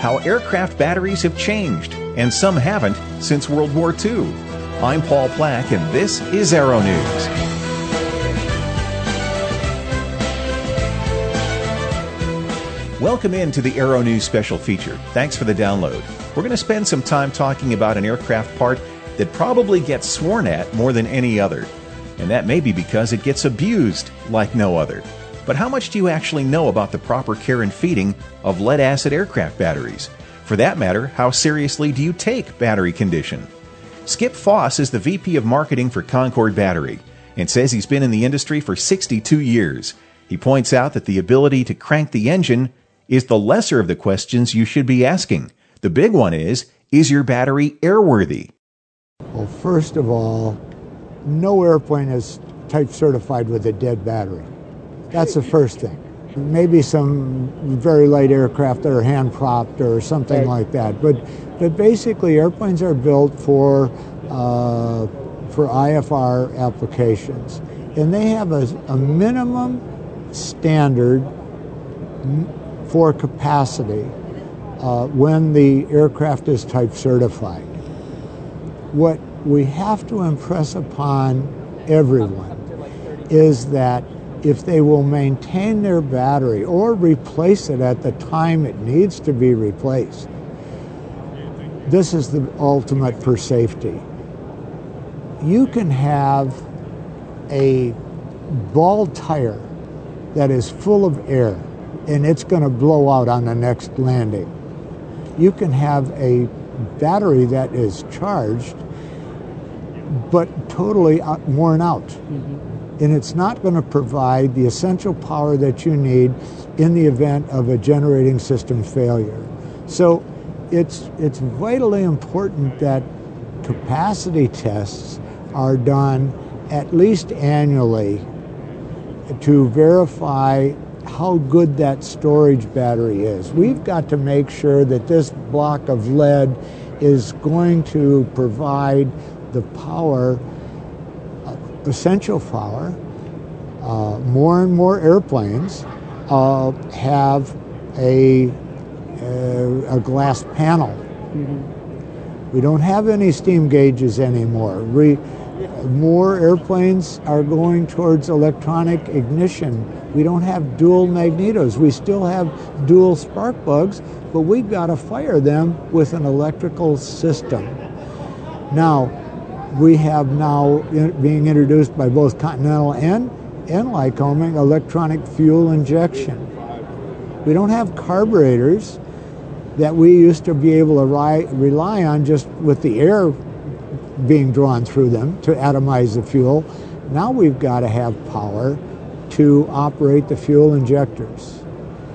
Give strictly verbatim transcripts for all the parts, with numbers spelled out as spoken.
how aircraft batteries have changed, and some haven't since World War Two. I'm Paul Plack, and this is Aero News. Welcome in to the Aero News special feature. Thanks for the download. We're going to spend some time talking about an aircraft part that probably gets sworn at more than any other. And that may be because it gets abused like no other. But how much do you actually know about the proper care and feeding of lead-acid aircraft batteries? For that matter, how seriously do you take battery condition? Skip Foss is the V P of Marketing for Concord Battery and says he's been in the industry for sixty-two years. He points out that the ability to crank the engine is the lesser of the questions you should be asking. The big one is, is your battery airworthy? Well, first of all, no airplane is type certified with a dead battery. That's the first thing. Maybe some very light aircraft that are hand-propped or something right. like that. But but basically, airplanes are built for uh, for I F R applications, and they have a, a minimum standard for capacity uh, when the aircraft is type certified. What we have to impress upon everyone is that if they will maintain their battery or replace it at the time it needs to be replaced, this is the ultimate for safety. You can have a ball tire that is full of air and it's going to blow out on the next landing. You can have a battery that is charged but totally worn out. Mm-hmm. And it's not going to provide the essential power that you need in the event of a generating system failure. So it's it's vitally important that capacity tests are done at least annually to verify how good that storage battery is. We've got to make sure that this block of lead is going to provide the power, uh, essential power. Uh, more and more airplanes uh, have a, a, a glass panel. Mm-hmm. We don't have any steam gauges anymore. We, more airplanes are going towards electronic ignition. We don't have dual magnetos. We still have dual spark plugs, but we've got to fire them with an electrical system. Now, we have now in, being introduced by both Continental and, and Lycoming electronic fuel injection. We don't have carburetors that we used to be able to ri- rely on just with the air being drawn through them to atomize the fuel. Now we've got to have power to operate the fuel injectors.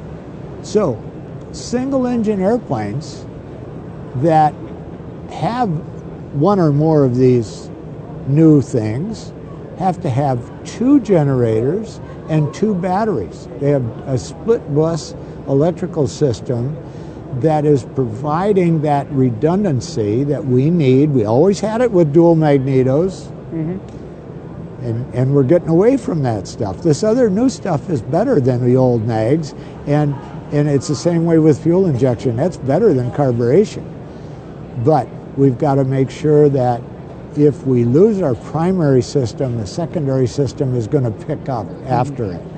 So, single engine airplanes that have one or more of these new things have to have two generators and two batteries. They have a split bus electrical system that is providing that redundancy that we need. We always had it with dual magnetos, mm-hmm. and, and we're getting away from that stuff. This other new stuff is better than the old mags, and, and it's the same way with fuel injection. That's better than carburation. But we've got to make sure that if we lose our primary system, the secondary system is going to pick up after it.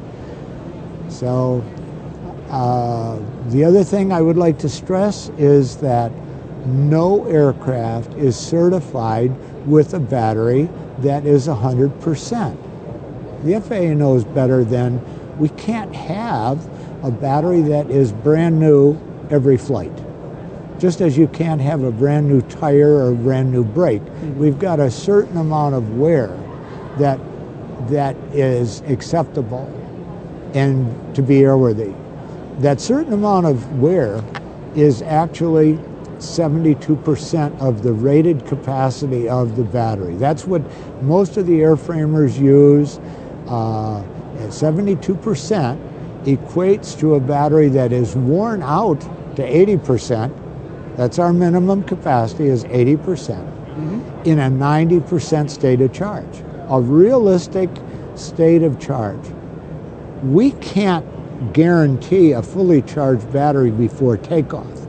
So uh, the other thing I would like to stress is that no aircraft is certified with a battery that is one hundred percent. The F A A knows better than we can't have a battery that is brand new every flight. Just as you can't have a brand new tire or a brand new brake. Mm-hmm. We've got a certain amount of wear that that is acceptable and to be airworthy. That certain amount of wear is actually seventy-two percent of the rated capacity of the battery. That's what most of the airframers use. Uh, seventy-two percent equates to a battery that is worn out to eighty percent. That's our minimum capacity, is eighty percent, mm-hmm. in a ninety percent state of charge. A realistic state of charge. We can't guarantee a fully charged battery before takeoff.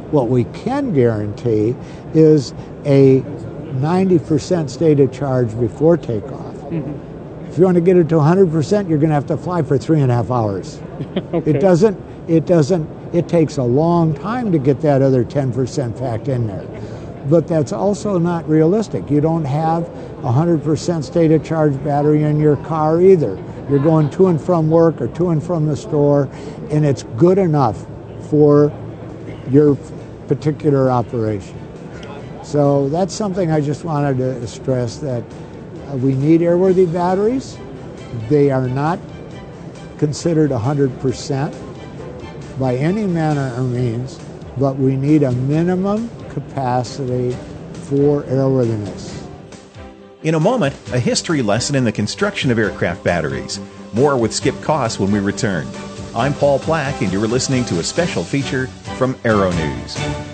What we can guarantee is a ninety percent state of charge before takeoff. Mm-hmm. If you want to get it to one hundred percent, you're going to have to fly for three and a half hours. Okay. It doesn't, it doesn't, it takes a long time to get that other ten percent packed in there. But that's also not realistic. You don't have a one hundred percent state of charge battery in your car either. You're going to and from work or to and from the store, and it's good enough for your particular operation. So that's something I just wanted to stress, that uh, we need airworthy batteries. They are not considered one hundred percent by any manner or means, but we need a minimum capacity for airworthiness. In a moment, a history lesson in the construction of aircraft batteries. More with Skip Koss when we return. I'm Paul Plack, and you're listening to a special feature from Aero News.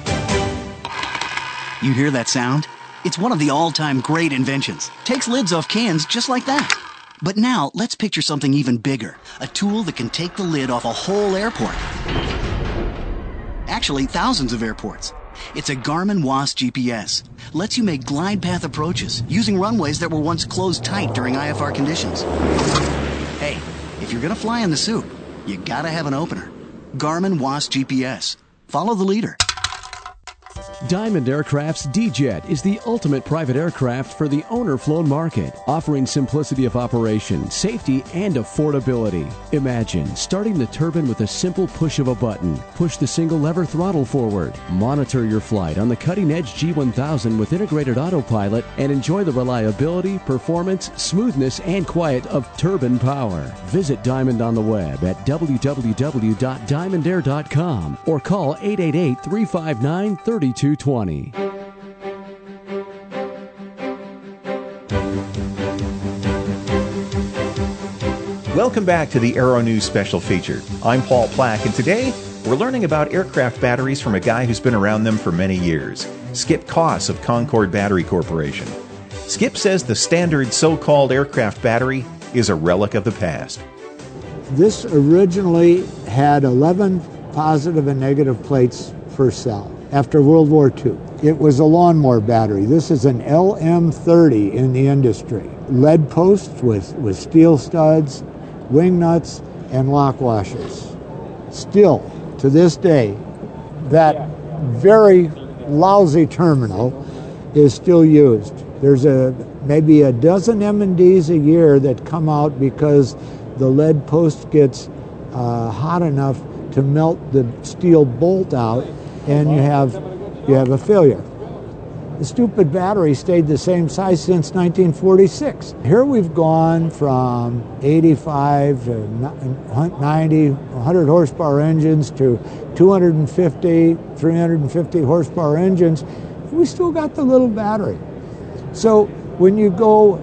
You hear that sound? It's one of the all-time great inventions. Takes lids off cans just like that. But now, let's picture something even bigger. A tool that can take the lid off a whole airport. Actually, thousands of airports. It's a Garmin W A S G P S. Lets you make glide path approaches using runways that were once closed tight during I F R conditions. Hey, if you're gonna fly in the soup, you gotta have an opener. Garmin W A S G P S. Follow the leader. Diamond Aircraft's D-Jet is the ultimate private aircraft for the owner-flown market, offering simplicity of operation, safety, and affordability. Imagine starting the turbine with a simple push of a button. Push the single lever throttle forward. Monitor your flight on the cutting-edge G one thousand with integrated autopilot and enjoy the reliability, performance, smoothness, and quiet of turbine power. Visit Diamond on the web at w w w dot diamond air dot com or call eight eight eight, three five nine, three two two zero. Welcome back to the Aero News special feature. I'm Paul Plack, and today we're learning about aircraft batteries from a guy who's been around them for many years, Skip Koss of Concord Battery Corporation. Skip says the standard so-called aircraft battery is a relic of the past. This originally had eleven positive and negative plates per cell. After World War Two. It was a lawnmower battery. This is an L M thirty in the industry. Lead posts with, with steel studs, wing nuts, and lock washers. Still, to this day, that very lousy terminal is still used. There's a maybe a dozen M and Ds a year that come out because the lead post gets uh, hot enough to melt the steel bolt out, and you have you have a failure. The stupid battery stayed the same size since nineteen forty-six. Here we've gone from eighty-five to ninety, one hundred horsepower engines to two hundred fifty, three hundred fifty horsepower engines. We still got the little battery. So when you go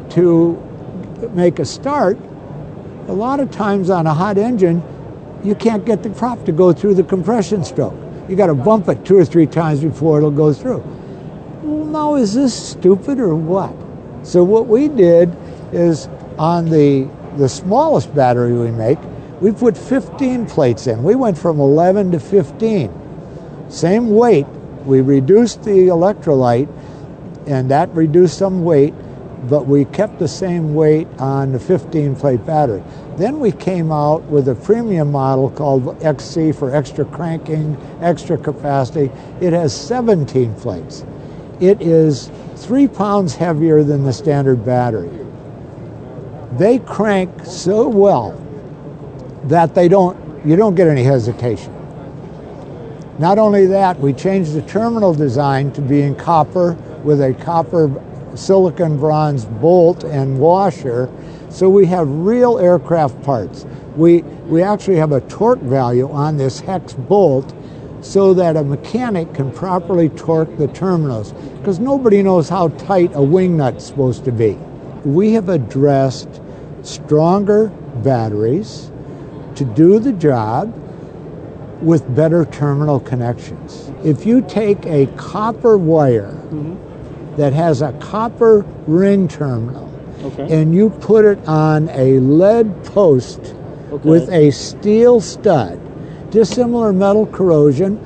to make a start, a lot of times on a hot engine, you can't get the prop to go through the compression stroke. You got to bump it two or three times before it'll go through. Well, now is this stupid or what? So what we did is on the the smallest battery we make, we put fifteen plates in. We went from eleven to fifteen. Same weight. We reduced the electrolyte, and that reduced some weight, but we kept the same weight on the fifteen plate battery. Then we came out with a premium model called X C for extra cranking, extra capacity. It has seventeen plates. It is three pounds heavier than the standard battery. They crank so well that they don't, you don't get any hesitation. Not only that, we changed the terminal design to be in copper with a copper silicon bronze bolt and washer, so we have real aircraft parts. We we actually have a torque value on this hex bolt so that a mechanic can properly torque the terminals, because nobody knows how tight a wing nut's supposed to be. We have addressed stronger batteries to do the job with better terminal connections. If you take a copper wire mm-hmm. that has a copper ring terminal, okay. and you put it on a lead post okay. with a steel stud, dissimilar metal corrosion,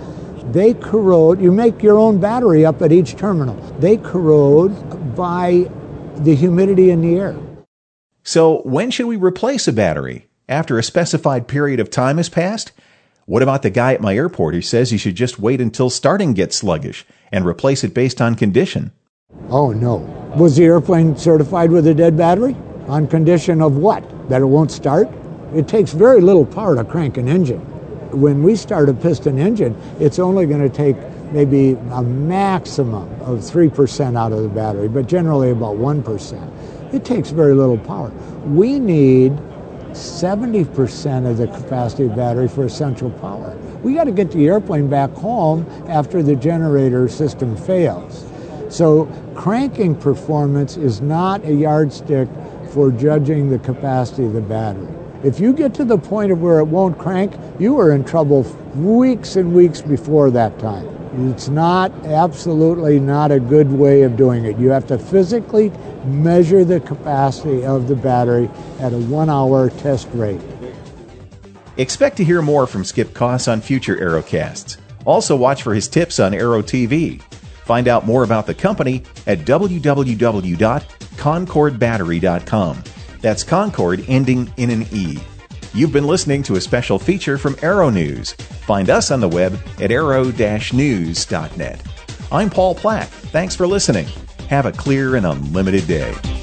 They corrode. You make your own battery up at each terminal. They corrode by the humidity in the air. So when should we replace a battery? After a specified period of time has passed? What about the guy at my airport who says you should just wait until starting gets sluggish and replace it based on condition? Oh, no. Was the airplane certified with a dead battery? On condition of what? That it won't start? It takes very little power to crank an engine. When we start a piston engine, it's only going to take maybe a maximum of three percent out of the battery, but generally about one percent. It takes very little power. We need seventy percent of the capacity of the battery for essential power. We got to get the airplane back home after the generator system fails. So cranking performance is not a yardstick for judging the capacity of the battery. If you get to the point of where it won't crank, you are in trouble weeks and weeks before that time. It's not, absolutely not a good way of doing it. You have to physically measure the capacity of the battery at a one-hour test rate. Expect to hear more from Skip Koss on future Aerocasts. Also watch for his tips on Aero T V. Find out more about the company at w w w dot concord battery dot com. That's Concord ending in an E. You've been listening to a special feature from Aero News. Find us on the web at aero dash news dot net. I'm Paul Plack. Thanks for listening. Have a clear and unlimited day.